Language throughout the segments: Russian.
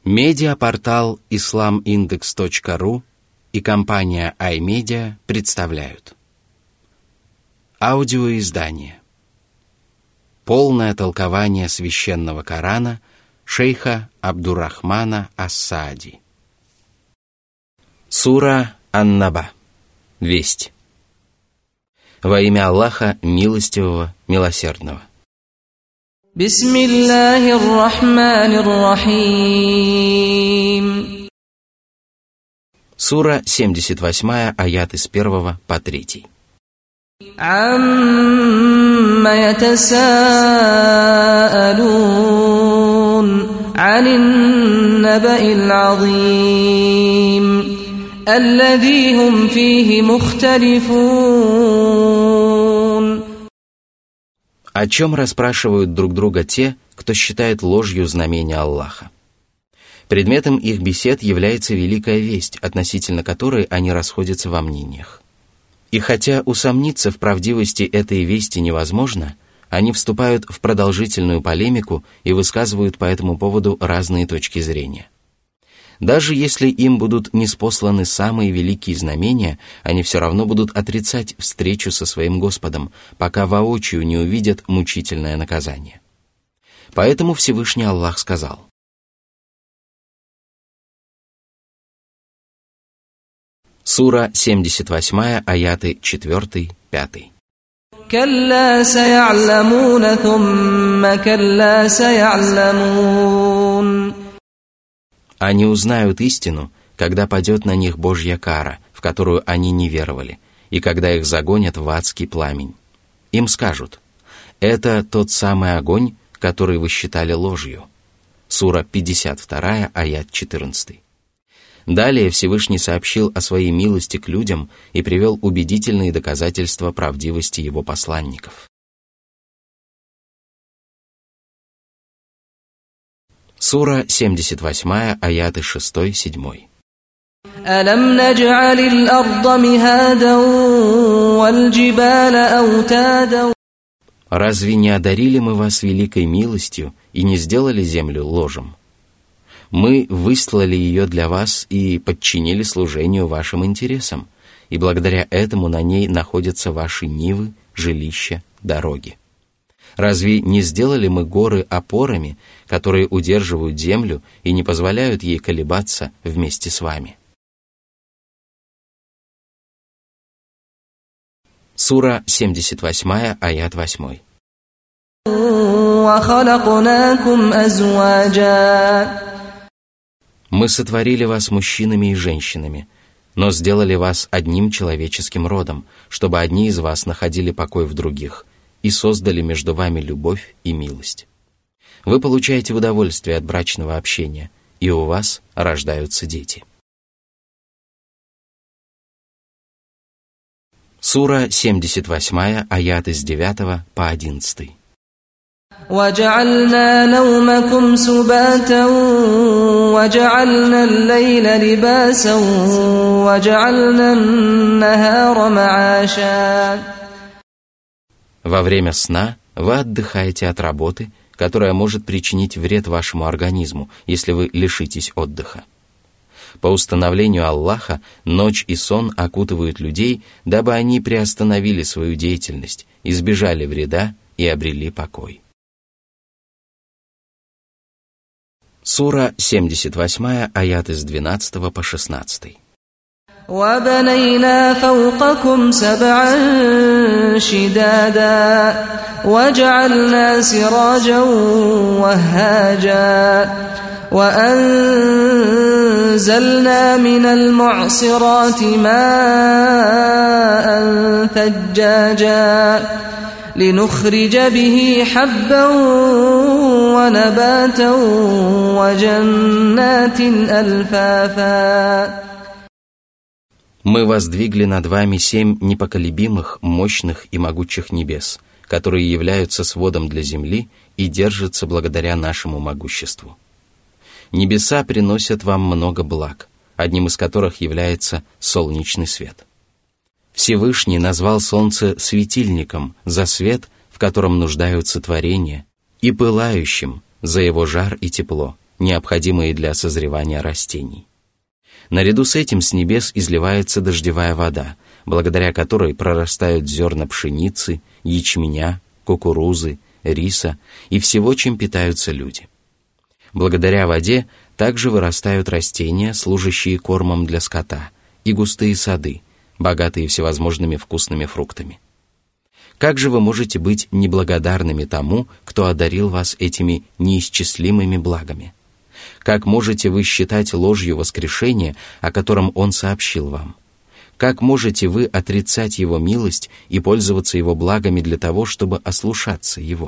Медиапортал islamindex.ru и компания iMedia представляют аудиоиздание «Полное толкование священного Корана» шейха Абдуррахмана ас-Саади. Сура Ан-Наба. Весть. Во имя Аллаха Милостивого, Милосердного. Бисмиллахир-рахманир-рахим. Сура 78, аяты с 1 по 3. Амма ятасаалун анин-наба'ил азим аллази хум фихи мухталифун. О чем расспрашивают друг друга те, кто считает ложью знамения Аллаха? Предметом их бесед является великая весть, относительно которой они расходятся во мнениях. И хотя усомниться в правдивости этой вести невозможно, они вступают в продолжительную полемику и высказывают по этому поводу разные точки зрения. Даже если им будут ниспосланы самые великие знамения, они все равно будут отрицать встречу со своим Господом, пока воочию не увидят мучительное наказание. Поэтому Всевышний Аллах сказал: Сура 78, аяты 4-5. Калла са'ялямуна thumma калла са'ялямун. Они узнают истину, когда падет на них Божья кара, в которую они не веровали, и когда их загонят в адский пламень. Им скажут: это тот самый огонь, который вы считали ложью. Сура 52, аят 14. Далее Всевышний сообщил о своей милости к людям и привел убедительные доказательства правдивости его посланников. Сура 78, аяты 6-7. Алам надж'алил арда михадан валь джибаля аутадан. Разве не одарили мы вас великой милостью и не сделали землю ложем? Мы выслали ее для вас и подчинили служению вашим интересам, и благодаря этому на ней находятся ваши нивы, жилища, дороги. Разве не сделали мы горы опорами, которые удерживают землю и не позволяют ей колебаться вместе с вами? Сура 78, аят 8. Мы сотворили вас мужчинами и женщинами, но сделали вас одним человеческим родом, чтобы одни из вас находили покой в других, и создали между вами любовь и милость. Вы получаете удовольствие от брачного общения, и у вас рождаются дети. Сура 78, аяты с 9 по 11. وَجَعَلْنَا نَوْمَكُمْ سُبَاتًا وَجَعَلْنَا اللَّيْلَ لِبَاسًا وَجَعَلْنَا النَّهَارَ مَعَاشًا. Во время сна вы отдыхаете от работы, которая может причинить вред вашему организму, если вы лишитесь отдыха. По установлению Аллаха, ночь и сон окутывают людей, дабы они приостановили свою деятельность, избежали вреда и обрели покой. Сура 78, аяты с 12 по 16. وَبَنَيْنَا فَوْقَكُمْ سَبْعًا شِدَادًا وَجَعَلْنَا سِرَاجًا وَهَّاجًا وَأَنزَلْنَا مِنَ الْمُعْصِرَاتِ مَاءً ثَجَّاجًا لنخرج به حبا ونباتا وجنات ألفافا. Мы воздвигли над вами 7 непоколебимых, мощных и могучих небес, которые являются сводом для земли и держатся благодаря нашему могуществу. Небеса приносят вам много благ, одним из которых является солнечный свет. Всевышний назвал солнце светильником за свет, в котором нуждаются творения, и пылающим за его жар и тепло, необходимые для созревания растений. Наряду с этим с небес изливается дождевая вода, благодаря которой прорастают зерна пшеницы, ячменя, кукурузы, риса и всего, чем питаются люди. Благодаря воде также вырастают растения, служащие кормом для скота, и густые сады, богатые всевозможными вкусными фруктами. Как же вы можете быть неблагодарными тому, кто одарил вас этими неисчислимыми благами? Как можете вы считать ложью воскрешение, о котором Он сообщил вам? Как можете вы отрицать Его милость и пользоваться Его благами для того, чтобы ослушаться Его?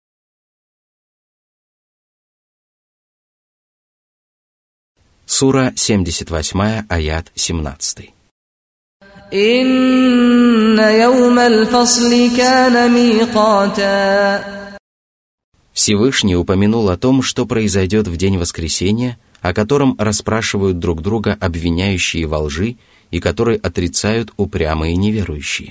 Сура 78, аят 17. «Инна яумал фасли кана миката». Всевышний упомянул о том, что произойдет в день воскресения, о котором расспрашивают друг друга обвиняющие во лжи и который отрицают упрямые неверующие.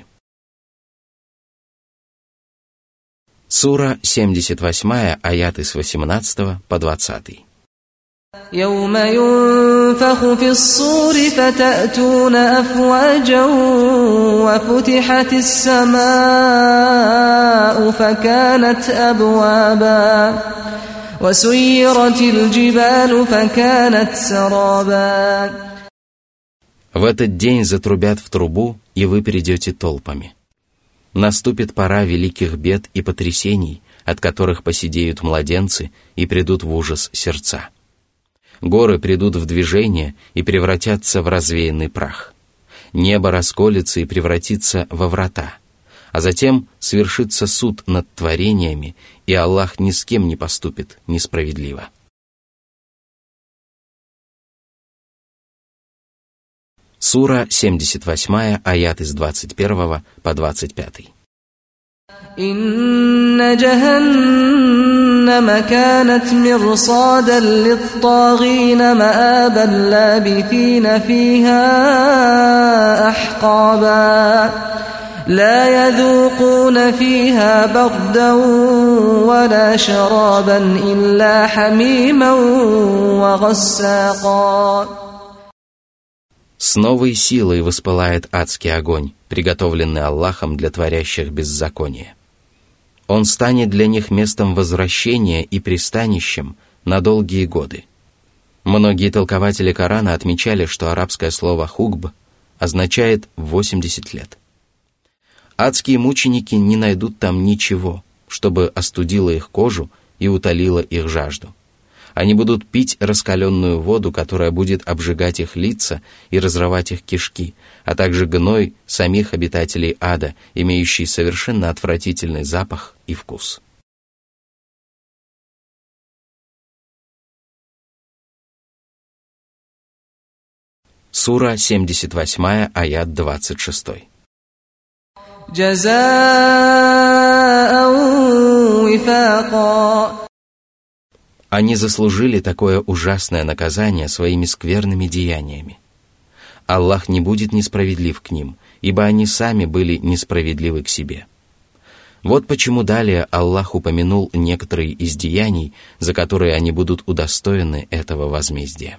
Сура 78, аяты с 18 по 20. يوم ينفخ في الصور فتأتون أفواجا وفتحت السماء فكانت أبوابا وسيرت الجبال فكانت سرابا. В этот день затрубят в трубу, и вы придете толпами. Наступит пора великих бед и потрясений, от которых поседеют младенцы и придут в ужас сердца. Горы придут в движение и превратятся в развеянный прах. Небо расколется и превратится во врата. А затем свершится суд над творениями, и Аллах ни с кем не поступит несправедливо. Сура 78, аят с 21 по 25. «Инна джаханнама канат мирсадан литтагина маабан лабитина фиха ахкаба, ла ядукуна фиха бардан вала шарабан илля хамиман ва гассака». С новой силой воспылает адский огонь, приготовленный Аллахом для творящих беззаконие. Он станет для них местом возвращения и пристанищем на долгие годы. Многие толкователи Корана отмечали, что арабское слово «хугб» означает 80 лет. Адские мученики не найдут там ничего, чтобы остудило их кожу и утолило их жажду. Они будут пить раскаленную воду, которая будет обжигать их лица и разрывать их кишки, а также гной самих обитателей ада, имеющий совершенно отвратительный запах и вкус. Сура 78, аят 26. «Джаза'ан вифаqa». Они заслужили такое ужасное наказание своими скверными деяниями. Аллах не будет несправедлив к ним, ибо они сами были несправедливы к себе. Вот почему далее Аллах упомянул некоторые из деяний, за которые они будут удостоены этого возмездия.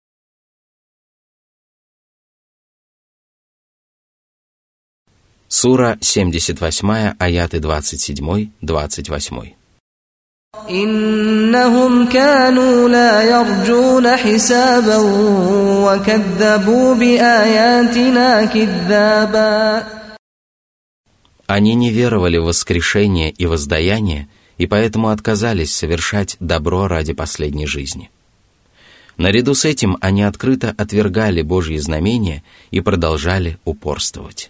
Сура 78, аяты 27-28. «Иннахум кану ла ярджуна хисабан ва кадзабу би аятина кидзаба». Они не веровали в воскрешение и воздаяние, и поэтому отказались совершать добро ради последней жизни. Наряду с этим они открыто отвергали Божьи знамения и продолжали упорствовать.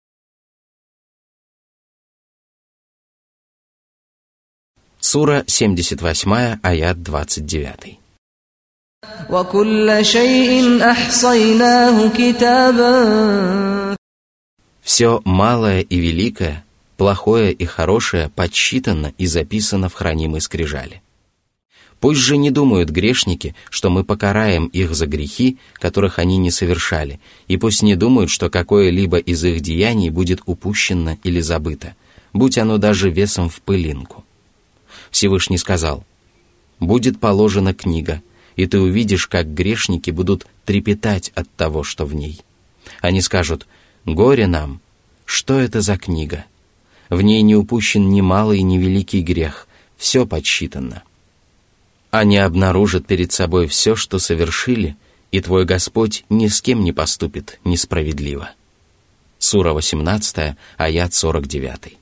Сура 78, аят 29. وَكُلَّ شَيْءٍ أَحْصَيْنَاهُ كِتَابًا. Все малое и великое, плохое и хорошее подсчитано и записано в хранимой скрижали. Пусть же не думают грешники, что мы покараем их за грехи, которых они не совершали, и пусть не думают, что какое-либо из их деяний будет упущено или забыто, будь оно даже весом в пылинку. Всевышний сказал: «Будет положена книга, и ты увидишь, как грешники будут трепетать от того, что в ней. Они скажут: «Горе нам! Что это за книга? В ней не упущен ни малый, ни великий грех, все подсчитано». Они обнаружат перед собой все, что совершили, и твой Господь ни с кем не поступит несправедливо. Сура 18, аят 49.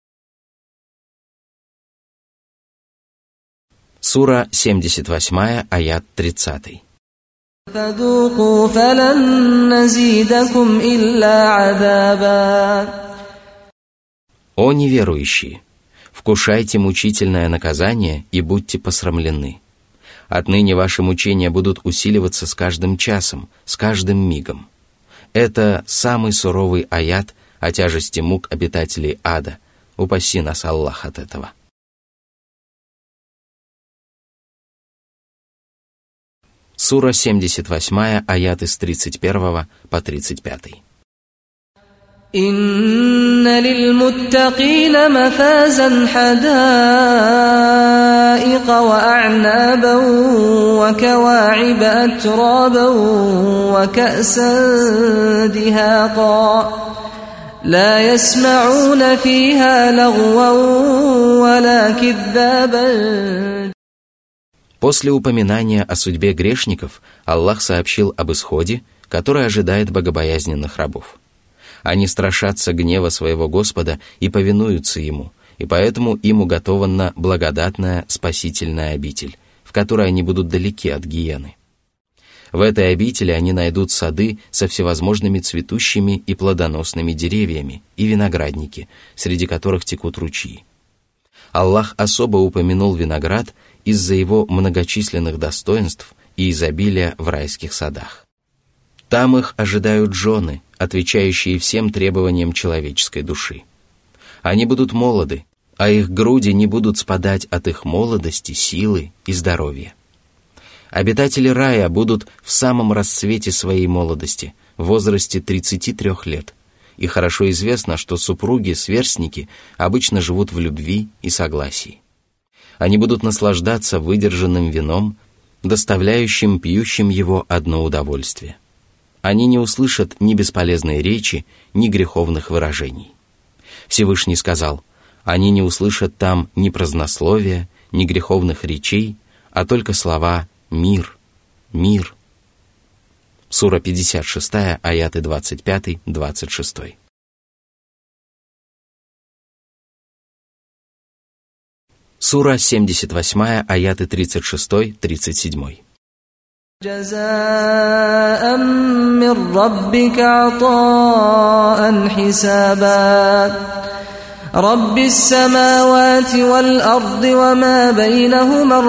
Сура 78, аят 30. فذوقوا فلن نزيدكم إلا عذابا. О неверующие! Вкушайте мучительное наказание и будьте посрамлены. Отныне ваши мучения будут усиливаться с каждым часом, с каждым мигом. Это самый суровый аят о тяжести мук обитателей ада. Упаси нас Аллах от этого. Сура 78, аяты с 31 по 35. إن للمتقين مفازا حدائق وأعنابا وكواعب أترابا وكأسا دهاقا لا يسمعون فيها لغوا ولا كذابا. После упоминания о судьбе грешников Аллах сообщил об исходе, который ожидает богобоязненных рабов. Они страшатся гнева своего Господа и повинуются Ему, и поэтому им уготована благодатная спасительная обитель, в которой они будут далеки от гиены. В этой обители они найдут сады со всевозможными цветущими и плодоносными деревьями и виноградники, среди которых текут ручьи. Аллах особо упомянул виноград из-за его многочисленных достоинств и изобилия в райских садах. Там их ожидают жены, отвечающие всем требованиям человеческой души. Они будут молоды, а их груди не будут спадать от их молодости, силы и здоровья. Обитатели рая будут в самом расцвете своей молодости, в возрасте 33 лет, и хорошо известно, что супруги-сверстники обычно живут в любви и согласии. Они будут наслаждаться выдержанным вином, доставляющим пьющим его одно удовольствие. Они не услышат ни бесполезной речи, ни греховных выражений. Всевышний сказал: они не услышат там ни празднословия, ни греховных речей, а только слова «мир», «мир». Сура 56, аяты 25-26. Сура 78, аяты 36-37. جزاء من ربك عطاء حسابا رب السماوات والأرض وما بينهما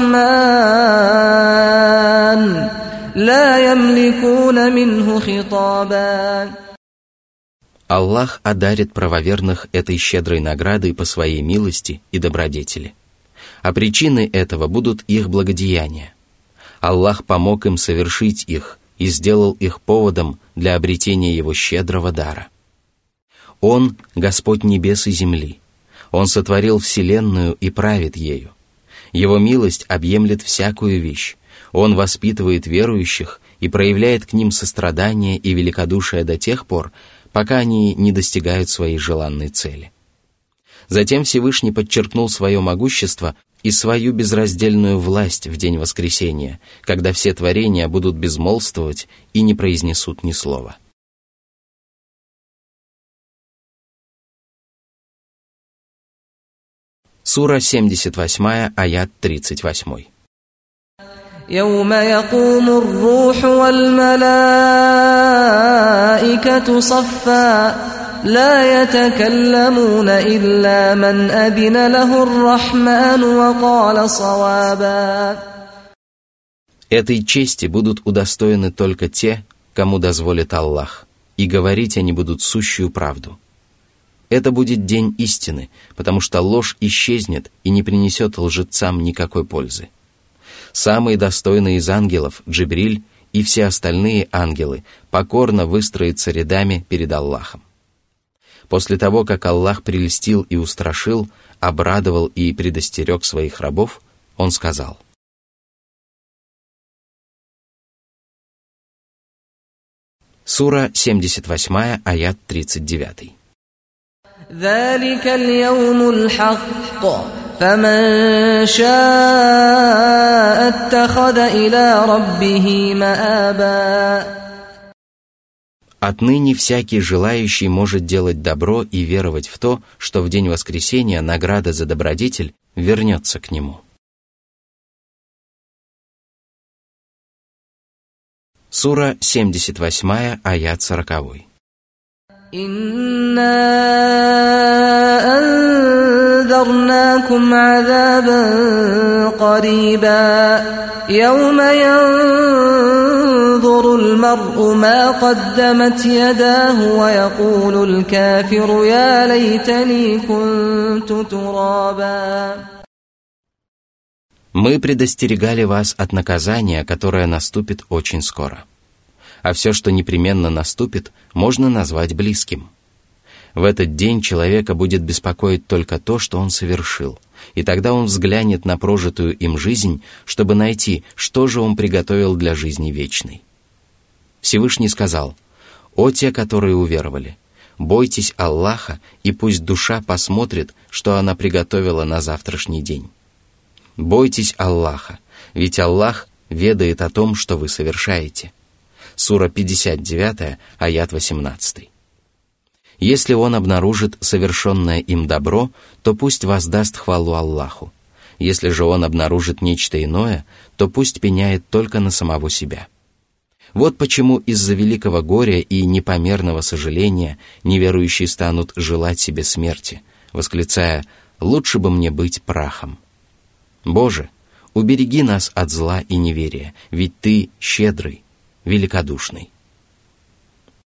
الرحمن لا يملكون منه خطابا. Аллах одарит правоверных этой щедрой наградой по своей милости и добродетели. А причиной этого будут их благодеяния. Аллах помог им совершить их и сделал их поводом для обретения Его щедрого дара. Он — Господь небес и земли. Он сотворил вселенную и правит ею. Его милость объемлет всякую вещь. Он воспитывает верующих и проявляет к ним сострадание и великодушие до тех пор, пока они не достигают своей желанной цели. Затем Всевышний подчеркнул свое могущество и свою безраздельную власть в день воскресения, когда все творения будут безмолвствовать и не произнесут ни слова. Сура 78, аят 38. يوم يقوم الروح والملائكة صفا لا يتكلمون إلا من أذن له الرحمن وقال صوابا. Этой чести будут удостоены только те, кому дозволит Аллах, и говорить они будут сущую правду. Это будет день истины, потому что ложь исчезнет и не принесет лжецам никакой пользы. Самый достойный из ангелов, Джибриль, и все остальные ангелы покорно выстроятся рядами перед Аллахом. После того, как Аллах прельстил и устрашил, обрадовал и предостерег своих рабов, Он сказал: Сура 78, аят 39. ذلك اليوم الحق فمن شاء اتخذ إلى ربه مآبا. Отныне всякий желающий может делать добро и веровать в то, что в день воскресения награда за добродетель вернется к нему. Сура 78, аят 40. إنا أنذرناكم عذابا قريبا يوم ينظر المرء ما قدمت يداه ويقول الكافر يا ليتني كنت ترابا. Мы предостерегали вас от наказания, которое наступит очень скоро. А все, что непременно наступит, можно назвать близким. В этот день человека будет беспокоить только то, что он совершил, и тогда он взглянет на прожитую им жизнь, чтобы найти, что же он приготовил для жизни вечной. Всевышний сказал: «О те, которые уверовали, бойтесь Аллаха, и пусть душа посмотрит, что она приготовила на завтрашний день. Бойтесь Аллаха, ведь Аллах ведает о том, что вы совершаете». Сура 59, аят 18. Если он обнаружит совершенное им добро, то пусть воздаст хвалу Аллаху. Если же он обнаружит нечто иное, то пусть пеняет только на самого себя. Вот почему из-за великого горя и непомерного сожаления неверующие станут желать себе смерти, восклицая: «Лучше бы мне быть прахом». Боже, убереги нас от зла и неверия, ведь Ты щедрый, великодушный.